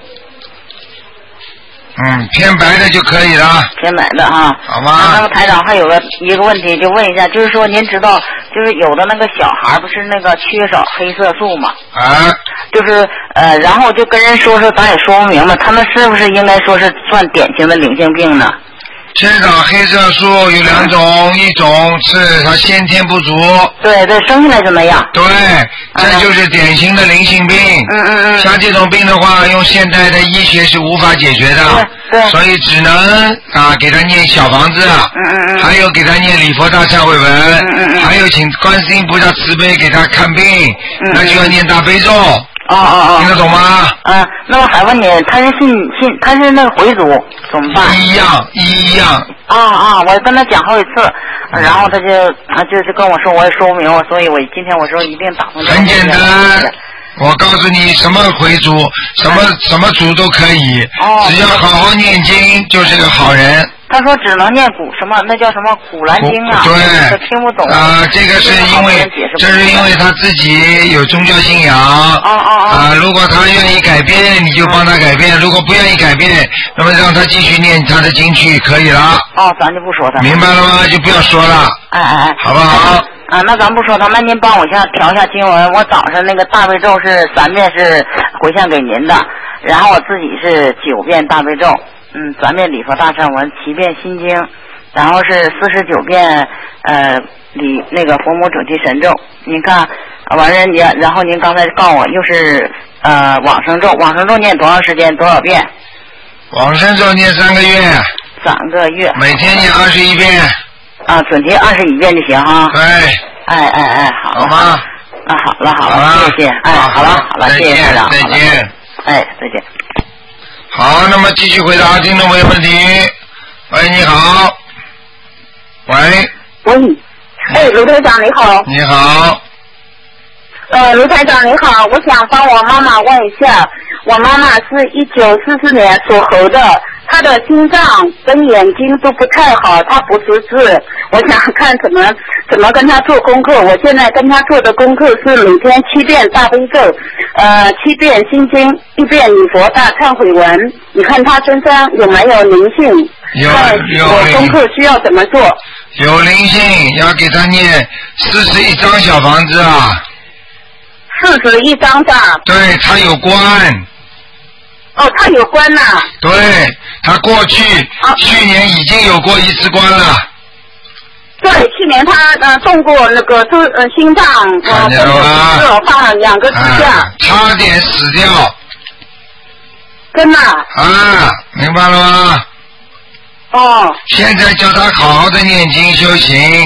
嗯，偏白的就可以了。 偏白的哈。 好吗？ 那么台长还有个一个问题，就问一下，就是说您知道，就是有的那个小孩不是那个缺少黑色素嘛？ 啊。就是呃，然后就跟人说说，咱也说不明白，他们是不是应该说是算典型的领性病呢？ 缺少黑色素有两种，一种是他先天不足。 对对，生下来就那样。 对，这就是典型的灵性病。 嗯嗯嗯。 像这种病的话，用现代的医学是无法解决的。 对。对。 所以只能啊给他念小房子。 嗯嗯嗯。 还有给他念礼佛大忏悔文。 嗯嗯嗯。 还有请观世音菩萨慈悲给他看病。嗯。那就要念大悲咒。 哦哦哦， 听得懂吗？ 嗯，那么还问你，他是信信，他是那个回族，怎么办？ 一样一样。 啊啊！我跟他讲好几次，然后他就他就是跟我说，我也说不明白，所以我今天我说一定打通。 很简单，我告诉你，什么回族，什么、嗯、什么族都可以，哦、只要好好念经，就是个好人。 他说只能念古什么，那叫什么古兰经啊？ 对， 他听不懂啊、呃。这个是因为，这是因为他自己有宗教信仰。 哦哦哦。 啊、呃，如果他愿意改变，你就帮他改变；如果不愿意改变，那么让他继续念他的经去，可以了。 哦，咱就不说他。 明白了吗？就不要说了。 哎哎哎， 好不好？ 啊，那咱不说他，那您帮我一下调一下经文。我早上那个大悲咒是三遍是回向给您的，然后我自己是九遍大悲咒。嗯，三遍礼佛大忏文，七遍心经，然后是四十九遍呃礼那个佛母准提神咒。您看，完了您，然后您刚才告诉我又是呃往生咒，往生咒念多长时间，多少遍？ 往生咒念三个月。 三个月。 每天念二十一遍。 啊，准提二十一遍就行哈。 对。 哎哎哎，好。 好吗？ 啊，好了好了，谢谢。哎，好了好了，谢谢台长。 再见。 哎，再见。 好，那么继续回答听众朋友问题。喂，你好。喂。 喂。哎，卢台长你好。 你好。 呃，卢台长你好，我想帮我妈妈问一下，我妈妈是一九四四年属猴的，她的心脏跟眼睛都不太好，她不识字，我想看怎么怎么跟她做功课。我现在跟她做的功课是每天七遍大悲咒，呃，七遍心经，一遍礼佛大忏悔文。你看她身上有没有灵性？ 有有。 我功课需要怎么做？ 有灵性，要给她念四十一张小房子啊。 四十一张的。 对，他有关。 哦，他有关呐、啊。 对，他过去、啊、去年已经有过一次关了。 对，去年他呃动过那个是呃心脏呃看见了吗？ 放了两个支架、 啊，差点死掉。 真的。 啊，明白了吗？ 哦。 现在叫他好好的念经修行。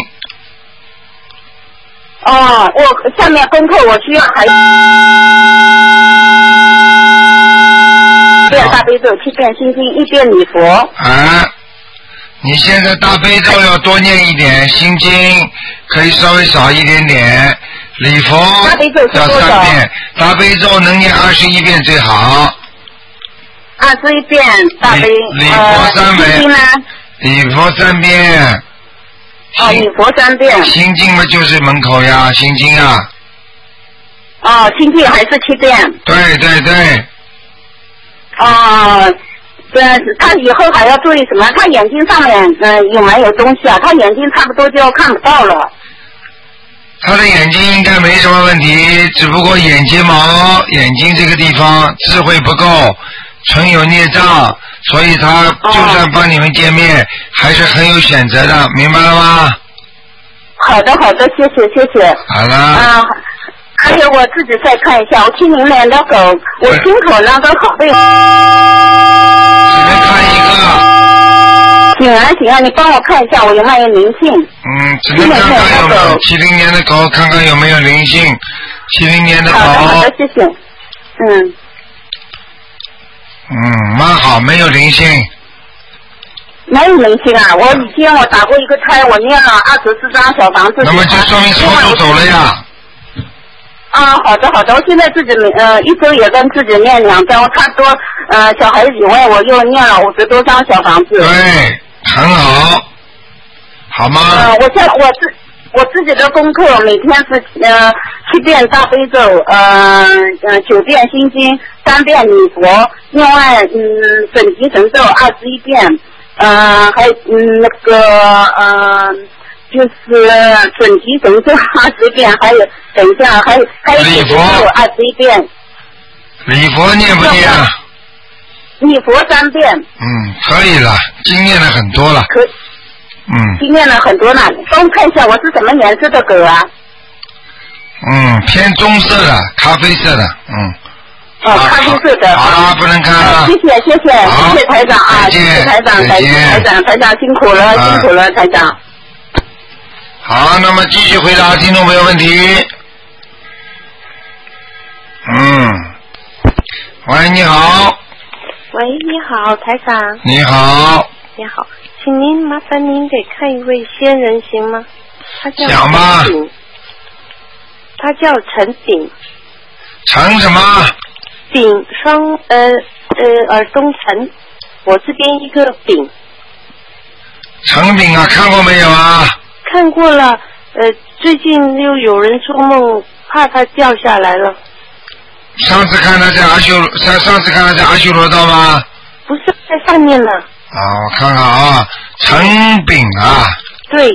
哦，我下面功课我需要还一遍大悲咒，七遍心经，一遍礼佛。 啊，你现在大悲咒要多念一点，心经可以稍微少一点点，礼佛要三遍，大悲咒能念二十一遍最好。 二十一遍大悲， 礼佛三遍。 心经呢？ 礼佛三遍。 哦，礼佛三遍。 心经嘛，就是门口呀，心经啊。 哦，心经还是七遍。 对对对。 哦，对，他以后还要注意什么？他眼睛上面嗯、呃、有没有东西啊？他眼睛差不多就要看不到了。 他的眼睛应该没什么问题，只不过眼睫毛、眼睛这个地方智慧不够，存有孽障。所以他就算帮你们见面、哦、还是很有选择的，明白了吗？ 好的好的，谢谢谢谢。 好了。 啊，还有我自己再看一下，我七零年的狗，我心口那个好背。 只能看一个。 行啊行啊，你帮我看一下我有没有灵性。 嗯，只能看看有没有七零年的狗，看看有没有灵性。七零年的狗。 好的好的，谢谢。嗯。 嗯，蛮好，没有灵性。 没有灵性啊！我以前我打过一个胎，我念了二十四张小房子。 那么就说明超度走了呀。 啊，好的好的，我现在自己呃一周也跟自己念两张，差不多呃小孩子以外我又念了五十多张小房子。 对，很好，好吗？ 呃，我现我自我自己的功课每天是呃七遍大悲咒，呃呃九遍心经，三遍礼佛，另外嗯准提神咒二十一遍，呃还嗯那个呃就是准提神咒二十遍，还有等一下还有还有礼佛二十一遍。 礼佛念不念啊？ 礼佛三遍。 嗯，可以了，经念了很多了。 可。 嗯。 经念了很多了，帮我看一下我是什么颜色的狗啊？ 嗯，偏棕色的，咖啡色的，嗯。 哦，咖啡色的。 好了，不能看了。 谢谢谢谢谢谢台长啊，谢谢台长，感谢台长，台长辛苦了辛苦了台长。 好，那么继续回答听众朋友问题。嗯。喂，你好。 喂，你好，台长。 你好。 你好，请您麻烦您给看一位仙人行吗？他叫讲吧。 他叫陈炳。 陈什么？ 炳双呃呃耳东陈，我这边一个炳。 陈炳啊，看过没有啊？ 看过了，呃，最近又有人做梦，怕他掉下来了。 上次看他在阿修，上上次看他在阿修罗道吗？ 不是，在上面了。 啊，我看看啊，陈炳啊。 对。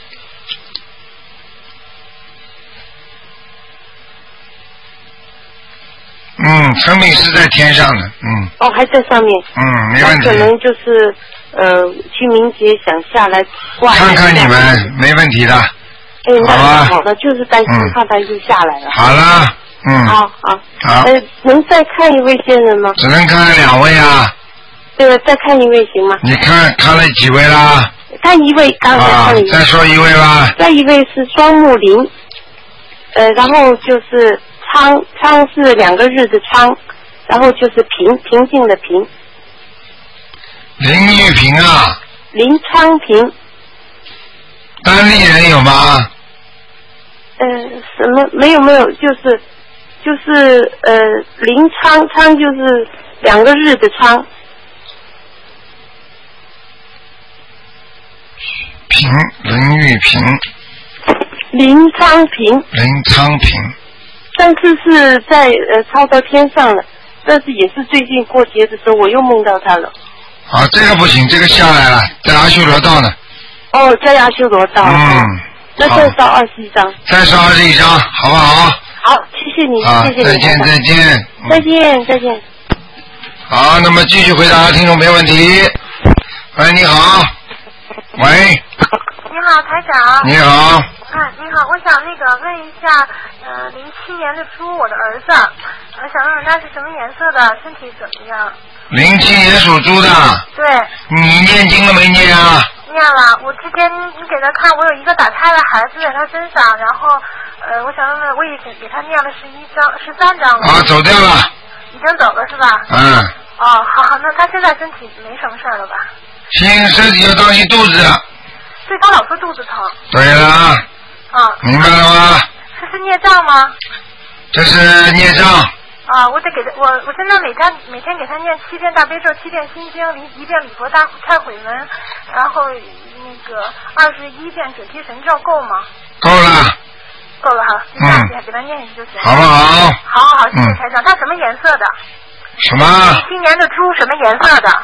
嗯，陈炳是在天上的，嗯。 哦，还在上面。 嗯，没问题。 可能就是呃，清明节想下来挂。 看看你们，没问题的。 哎，那好的，就是担心怕他又下来了。 好了。嗯， 好好好， 呃，能再看一位仙人吗？ 只能看两位啊。 对了，再看一位行吗？ 你看看了几位啦？ 看一位，刚才看了一位。 啊，再说一位吧。 再一位是庄木林，呃，然后就是昌，昌是两个日的昌，然后就是平，平静的平。 林玉平啊。 林昌平。 单立人有吗？ 呃，什么没有没有，就是就是呃，林昌昌就是两个日的昌。 平，林玉平。 林昌平。 林昌平。 上次是在呃超到天上了，但是也是最近过节的时候我又梦到他了。 啊，这个不行，这个下来了，在阿修罗道呢。 哦，在阿修罗道。 嗯。 那再烧二十一张。 再烧二十一张，好不好？ 好，谢谢你， 啊、 谢谢你。 再见，再见。 再见，再见。 好，那么继续回答听众朋友问题。喂，你好。喂。 你好，台长。 你好。 啊，你好，我想那个问一下，呃，零七年的猪，我的儿子，我想问问他是什么颜色的，身体怎么样？ 零七年属猪的。 对。 你念经了没念啊？ 念了，我之前你给他看，我有一个打胎的孩子在他身上，然后呃，我想问问，我已经给他念了十一张、十三张了。 啊，走掉了。 已经走了是吧？ 嗯。 哦，好，那他现在身体没什么事了吧？ 心身体要当心肚子。 对，他老说肚子疼。 对了。 啊。 明白了吗？ 这是孽障吗？ 这是孽障。 啊，我得给他，我我现在每天每天给他念七遍大悲咒，七遍心经，一遍礼佛大忏悔文，然后那个二十一遍准提神咒够吗？ 够了。 够了哈，就这样给他念下去就行。 好不好？ 好好，谢谢台长。他什么颜色的？ 什么？ 今年的猪什么颜色的？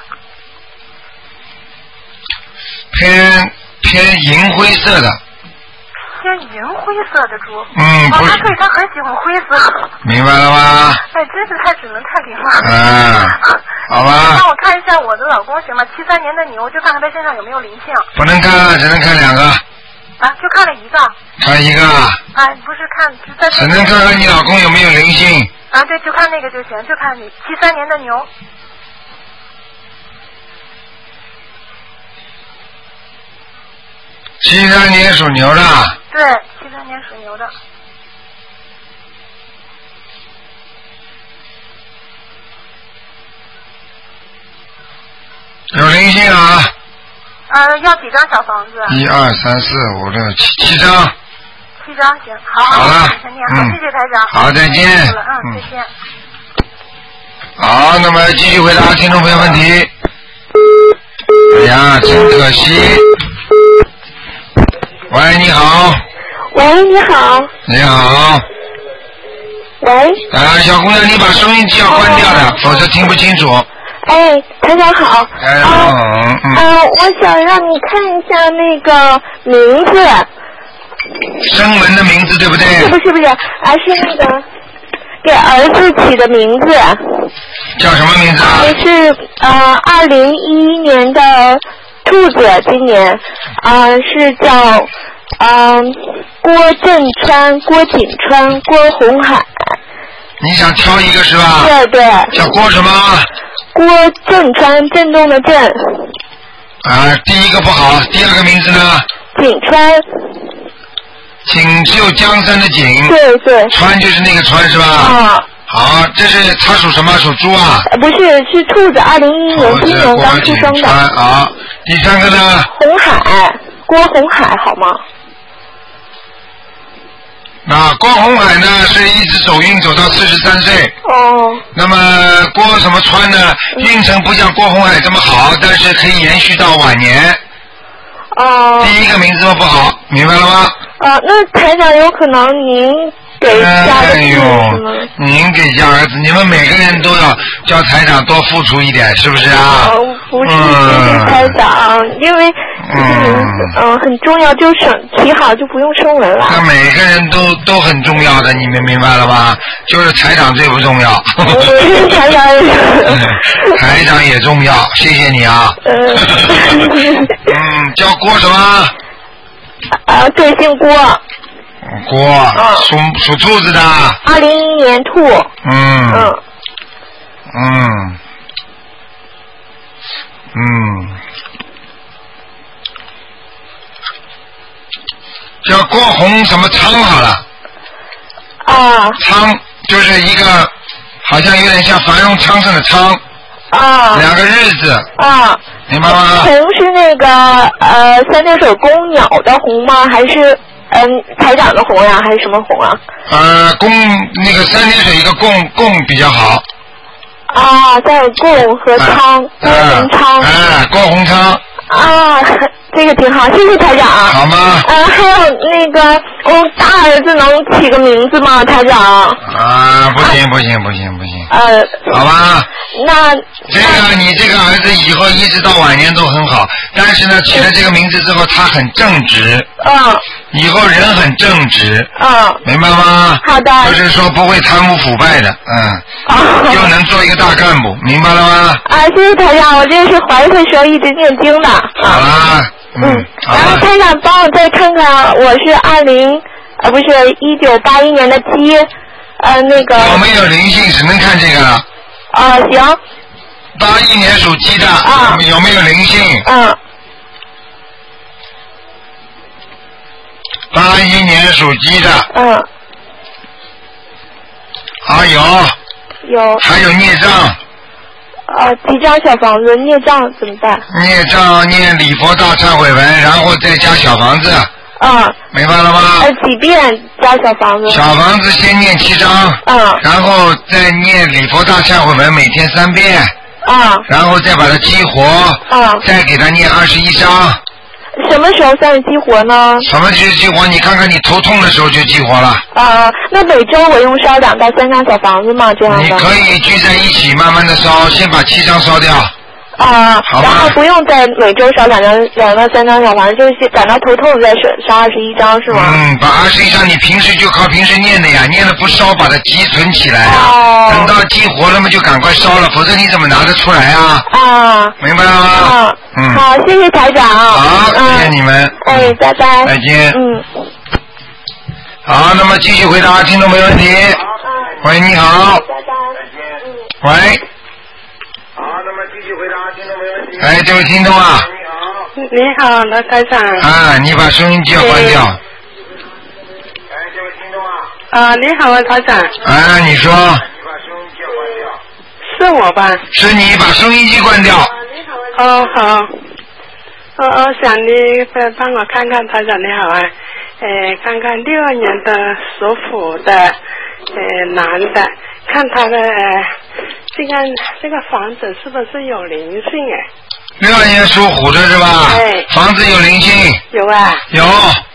偏偏银灰色的。 偏银灰色的猪。 嗯，不是。 啊，对，他很喜欢灰色。 明白了吗？ 哎，真是太准了，太灵了。 嗯，好吧。 让我看一下我的老公行吗？七三年的牛，就看看他身上有没有灵性。 不能看了，只能看两个。 啊，就看了一个。 看一个。 啊，不是看， 只能看看你老公有没有灵性。 啊，对，就看那个就行，就看你七三年的牛。 七三年属牛的。 对，七三年属牛的。 有灵性啊。 呃，要几张小房子？ 一二三四五六七，七张。 七张行，好， 好了， 嗯，好，谢谢台长。 好，再见。 嗯，再见。 好，那么继续回答听众朋友问题。哎呀，真可惜。喂，你好。 喂，你好。 你好。 喂。 啊，小姑娘，你把收音机要关掉的，哦、否则听不清楚。 哎，台长好。 哎， 啊、 嗯嗯。 呃，我想让你看一下那个名字。 声纹的名字对不对？ 是不是不是，而、啊、是那个给儿子起的名字。 叫什么名字啊？ 也是呃，二零一一年的兔子，今年啊、呃、是叫嗯、呃、郭振川、郭景川、郭红海。 你想挑一个是吧？ 对对。 叫郭什么？ 郭振川，震动的震。 啊，第一个不好，第二个名字呢？ 景川。 景只有江山的景。 对对。 川就是那个川是吧？ 啊。 好，这是他属什么？属猪啊？ 不是，是兔子，二零一一年今年刚出生的。 好，第三个呢？ 红海，郭红海，好吗？ 那郭红海呢，是一直走运走到四十三岁。 哦。 那么郭什么川呢？运程不像郭红海这么好，但是可以延续到晚年。 哦。 第一个名字不好，明白了吗？ 啊，那台长有可能您给家的哎呦，您给家儿子，你们每个人都要叫台长多付出一点，是不是啊？ 哦，不是，谢谢台长，嗯、因为嗯嗯很重要，就省提好就不用声纹了。 那每个人都都很重要的，你们明白了吧？就是台长最不重要。 台长也台长也重要，谢谢你啊。嗯，叫郭什么？ 啊，对，姓郭。 郭，属属兔子的。 二零一一年兔。 嗯。 嗯。 嗯。嗯。叫郭红什么昌好了。 啊。 昌就是一个，好像有点像繁荣昌盛的昌。 啊。 两个日子。 啊。 明白吗？ 红是那个呃三点水公鸟的红吗？还是嗯台长的红呀？还是什么红啊？ 呃，公那个三点水一个共共比较好。 啊，在共和昌，郭红昌。 哎，郭红昌。 啊，这个挺好，谢谢台长。 好吗？ 呃，还有那个，我大儿子能起个名字吗，台长？ 啊，不行不行不行不行。 呃。 好吧。 那。 这个你这个儿子以后一直到晚年都很好，但是呢，起了这个名字之后，他很正直。 嗯。以后人很正直。 嗯。 明白吗？ 好的。 就是说不会贪污腐败的，嗯。 哦。 又能做一个大干部，明白了吗？ 啊，谢谢台长，我这是怀孕时候一直念经的。 好啦。嗯。 然后台长帮我再看看，我是二零呃不是一九八一年的鸡，呃那个。 有没有灵性？只能看这个了。 啊，行。 八一年属鸡的， 啊、 有没有灵性？ 嗯。 八一年属鸡的。 嗯。 啊有。 有。 还有孽障。 呃，几张小房子，孽障怎么办？ 孽障念礼佛大忏悔文，然后再加小房子。 嗯。 明白了吗？ 呃，几遍加小房子？ 小房子先念七张。 嗯。 然后再念礼佛大忏悔文，每天三遍。 啊、嗯， 然后再把它激活， 啊、嗯， 再给它念二十一章。 什么时候算是激活呢？ 什么是激活？你看看你头痛的时候就激活了。 啊、呃，那每周我用烧两到三张小房子吗？这样的。 你可以聚在一起慢慢的烧，先把七张烧掉。 啊、呃，然后不用再每周烧两张、两到三张小房子，就是感到头痛再烧烧二十一张是吗？ 嗯，把二十一张你平时就靠平时念的呀，念了不烧把它积存起来啊。 哦。 等到激活了嘛就赶快烧了，否则你怎么拿得出来啊？ 啊。 明白了吗？ 啊。嗯。好，谢谢台长。 好，谢谢你们。 嗯、哎，拜拜。 再见。 嗯。 好，那么继续回答听众没问题。喂，你好。 拜拜。 喂。好，那么继续回答听众没问题。哎，这位听众啊。 你好，罗台长。 啊，你把收音机要关掉。 哎，这位听众啊。啊，你好，罗台长。 啊，你说。 是我吧？ 是你把收音机关掉。 哦，好。哦哦，想你帮我看看台长你好啊，呃，看看六二年的属虎的呃男的，看他的呃这个这个房子是不是有灵性哎？ 六二年属虎的是吧？ 对。 房子有灵性。 有啊。 有。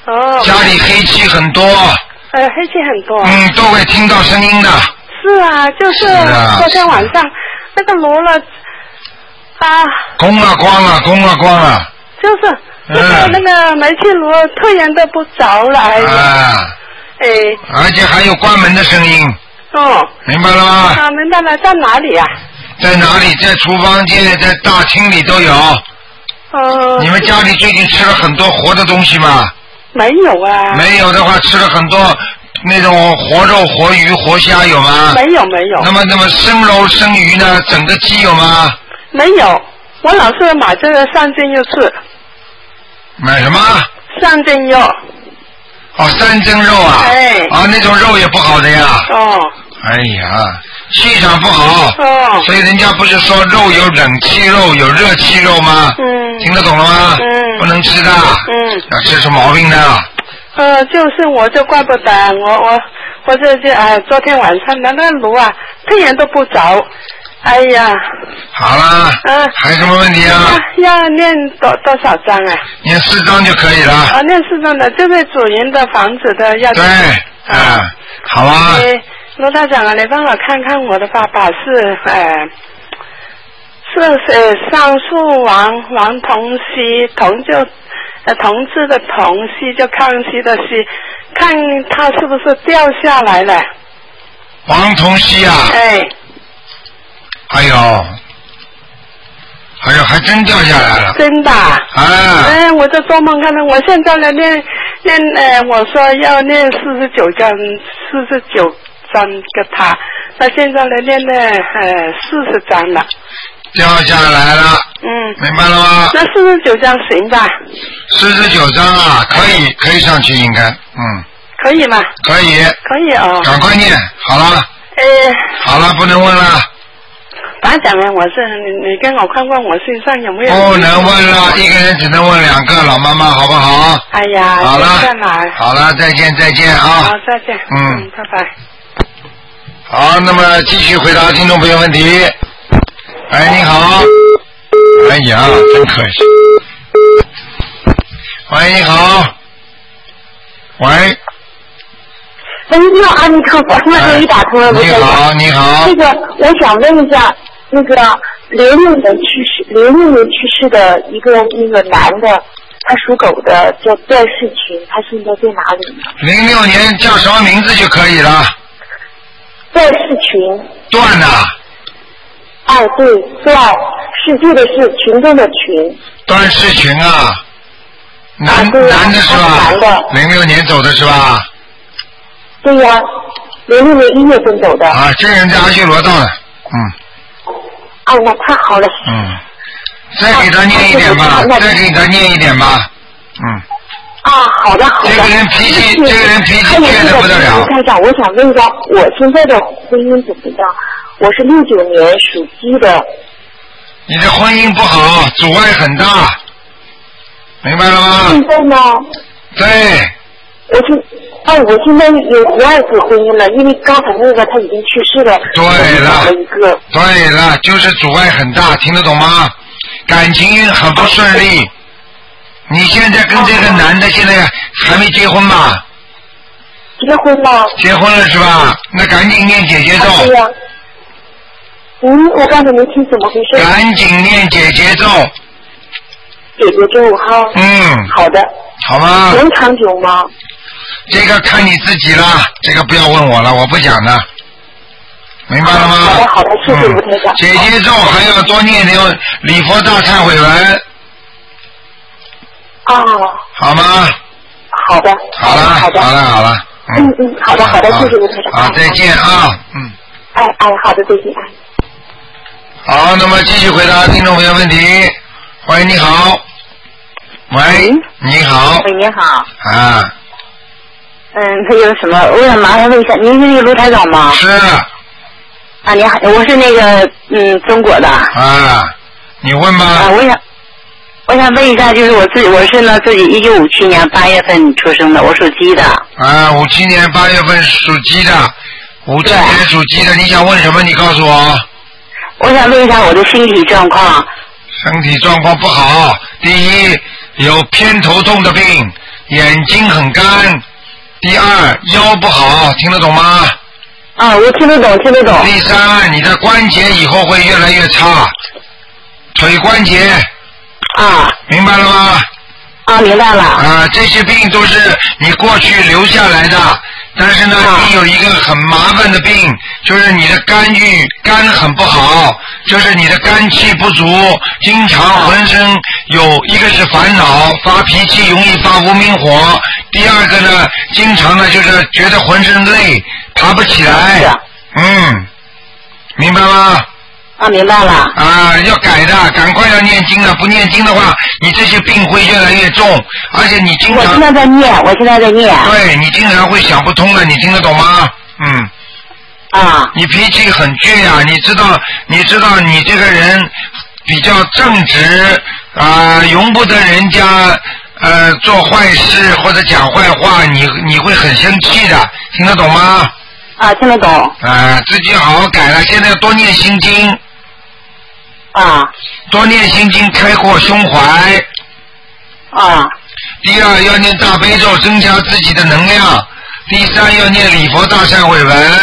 哦。 家里黑气很多。 呃，黑气很多。 嗯，都会听到声音的。 是啊，就是昨天晚上那个炉了啊。 供了光了，供了光了。 就是那个、嗯、那个煤气炉突然都不着了，哎呀。 啊。 哎。 而且还有关门的声音。 哦。 明白了吗？ 啊，明白了，在哪里啊？ 在哪里？在厨房间，在大厅里都有。 哦。 你们家里最近吃了很多活的东西吗？ 没有啊。 没有的话，吃了很多那种活肉、活鱼、活虾有吗？ 没有，没有。 那么，那么生肉、生鱼呢？整个鸡有吗？ 没有，我老是买这个三珍肉吃。 买什么？ 三珍肉。 哦，三珍肉啊！ 哎。 啊，那种肉也不好的呀。 哦。 哎呀，气场不好。 哦。 所以人家不是说肉有冷气肉，有热气肉吗？ 嗯。 听得懂了吗？ 嗯。 不能吃的。 嗯。 要吃出毛病的。 呃，就是我就怪不得我我我这就哎，昨天晚上那个炉啊，突然都不着。哎呀， 好了， 嗯、呃， 还有什么问题啊？ 要, 要念多多少章啊？ 念四章就可以了。 啊，念四章的，就是主人的房子的要。 对，啊，嗯、好啊。 哎，卢台长啊，你帮我看看我的爸爸是呃，是呃上树王王同熙，同就呃同志的同，熙就康熙的熙，看他是不是掉下来了？ 王同熙啊。 哎。 哎呦，哎呦，还真掉下来了。 真的。啊。哎，我在做梦看到，我现在来念念呃，我说要念四十九章，四十九章给他，那现在来念呢呃四十章了。 掉下来了。 嗯。 明白了吗？ 那四十九章行吧？ 四十九章啊，可以，可以上去，应该，嗯。 可以吗？ 可以。 可以哦。 赶快念，好了。 哎。 好了，不能问了。 班长啊，我是你，你跟我看看我身上有没有？ 不能问了，一个人只能问两个，老妈妈好不好？ 哎呀， 好了， 好了，再见再见啊！ 好，再见。 嗯， 拜拜。 好，那么继续回答听众朋友问题。哎，你好。哎呀，真可惜。喂，你好。喂。 喂，你好，阿弥陀佛，我终于打通了。 你好，你好。 那个，我想问一下，那个零六年去世，零六年去世的一个那个男的，他属狗的，叫段世群，他现在在哪里呢？ 零六年叫什么名字就可以了。 段世群。 段呐。 哎，对，段，世界的世，群众的群。 段世群啊。男、啊、男的是吧？ 男的。 零六年走的是吧？ 对呀、啊，零六年一月份走的。 啊，这人在阿修罗道的，嗯。 哦，那太好了。 嗯，再给他念一点吧，啊、再给他念一点吧，嗯。 啊，好的好的。 这个人脾气，这个人脾气倔得不得了。 台长，我想问一下，我现在的婚姻怎么样？我是六九年属鸡的。 你的婚姻不好，阻碍很大，明白了吗？ 现在呢？ 对。 我现哎，我现在有第二次婚姻了，因为刚才那个他已经去世了。 对了， 一个对了，就是阻碍很大，听得懂吗？感情运很不顺利。你现在跟这个男的现在还没结婚吧？ 结婚了。 结婚了是吧？那赶紧念姐姐咒。 啊、对呀。嗯，我刚才没听怎么回事。 赶紧念姐姐咒。 姐姐咒哈。 嗯。 好的。 好吗？ 能长久吗？ 这个看你自己了，这个不要问我了，我不讲的，明白了吗？ 好的好的，谢谢吴台长。 姐姐咒还要多念点礼佛大忏悔文。 哦。 好吗？ 好的。 好了， 好的， 好了，好了。 嗯嗯，好的好的，谢谢吴台长。 好，再见啊，嗯。 哎哎，好的，再见。 好，那么继续回答听众朋友问题。喂，你好。喂，你好。 喂，你好。 啊。 嗯，他有什么？我想麻烦问一下，您是那个卢台长吗？ 是。 啊，你好，我是那个嗯中国的。 啊，你问吧。 啊，我想，我想问一下，就是我自己，我是呢自己一九五七年八月份出生的，我属鸡的。 啊，五七年八月份属鸡的，五七年属鸡的，你想问什么？你告诉我。 我想问一下我的身体状况。 身体状况不好，第一有偏头痛的病。 眼睛很干。第二，腰不好，听得懂吗？ 啊，我听得懂，听得懂。 第三，你的关节以后会越来越差，腿关节。 啊。 明白了吗？ 啊，明白了。 啊，这些病都是你过去留下来的，但是呢， 啊、 你有一个很麻烦的病，就是你的肝郁肝很不好，就是你的肝气不足，经常浑身有一个是烦恼，发脾气，容易发无名火；第二个呢，经常呢就是觉得浑身累，爬不起来。嗯，明白吗？ 啊，明白了。 啊，要改的，赶快要念经了，不念经的话，你这些病会越来越重，而且你经常。 我现在在念，我现在在念。 对，你经常会想不通的，你听得懂吗？嗯。 啊。 你脾气很倔呀、啊，你知道，你知道你这个人比较正直啊、呃，容不得人家呃做坏事或者讲坏话，你你会很生气的，听得懂吗？ 啊，听得懂。 啊，自己好好改了，现在要多念心经。 啊， 多念心经，开阔胸怀。 啊。 第二，要念大悲咒，增加自己的能量。第三，要念礼佛大忏悔文。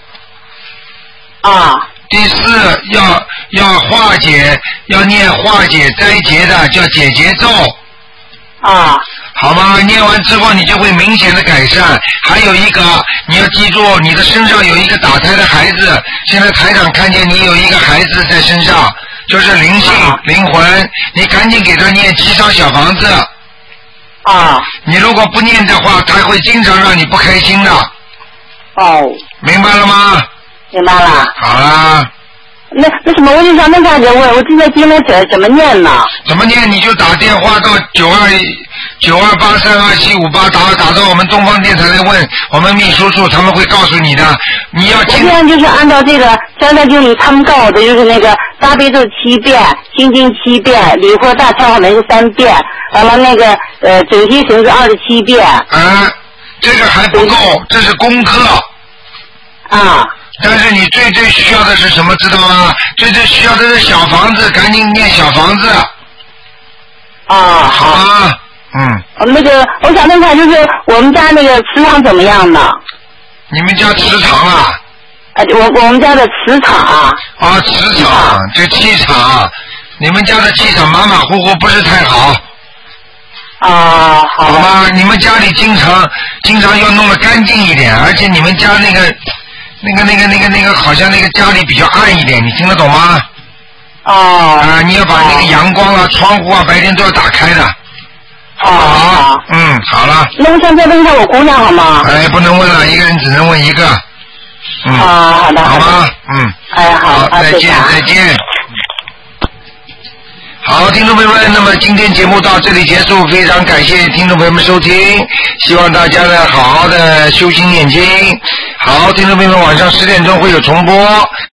啊。 第四，要要化解，要念化解灾劫的，叫解结咒。 啊。 好吗？念完之后，你就会明显的改善。还有一个，你要记住，你的身上有一个打胎的孩子。现在台长看见你有一个孩子在身上。就是灵性、啊、灵魂，你赶紧给他念七张小房子。 啊！ 你如果不念的话，他会经常让你不开心的。 哦。 明白了吗？ 明白了。 好啦。 那那什么，我就想问大姐，我我现在经文怎怎么念呢？ 怎么念？你就打电话到九二九二八三二七五八，打打到我们东方电台来问我们秘书处，他们会告诉你的。你要。我现在就是按照这个三大经理他们告我的，就是那个大悲咒七遍，心经七遍，礼佛大忏悔文是三遍，完了那个呃准提神是二十七遍。 啊，这个还不够，这是功课。 啊。 但是你最最需要的是什么，知道吗？最最需要的是小房子，赶紧念小房子。 啊， 好啊，嗯。 那个，我想问看，就是我们家那个磁场怎么样呢？ 你们家磁场啊？ 啊，我我们家的磁场啊。 啊，磁场，这气场，你们家的气场马马虎虎，不是太好。 啊，好。 好吗？你们家里经常经常要弄得干净一点，而且你们家那个。那个、那个、那个、那个，好像那个家里比较暗一点，你听得懂吗？ 哦。 啊，你要把那个阳光啊、窗户啊，白天都要打开的。 哦。好。 嗯，好了。 那我想再问一下我姑娘好吗？ 哎，不能问了，一个人只能问一个。嗯。 啊，好的。 好吗？嗯。 哎，好。 好，再见，再见。好，听众朋友们，那么今天节目到这里结束，非常感谢听众朋友们收听，希望大家呢好好的修心念经。好，听众朋友们，晚上十点钟会有重播。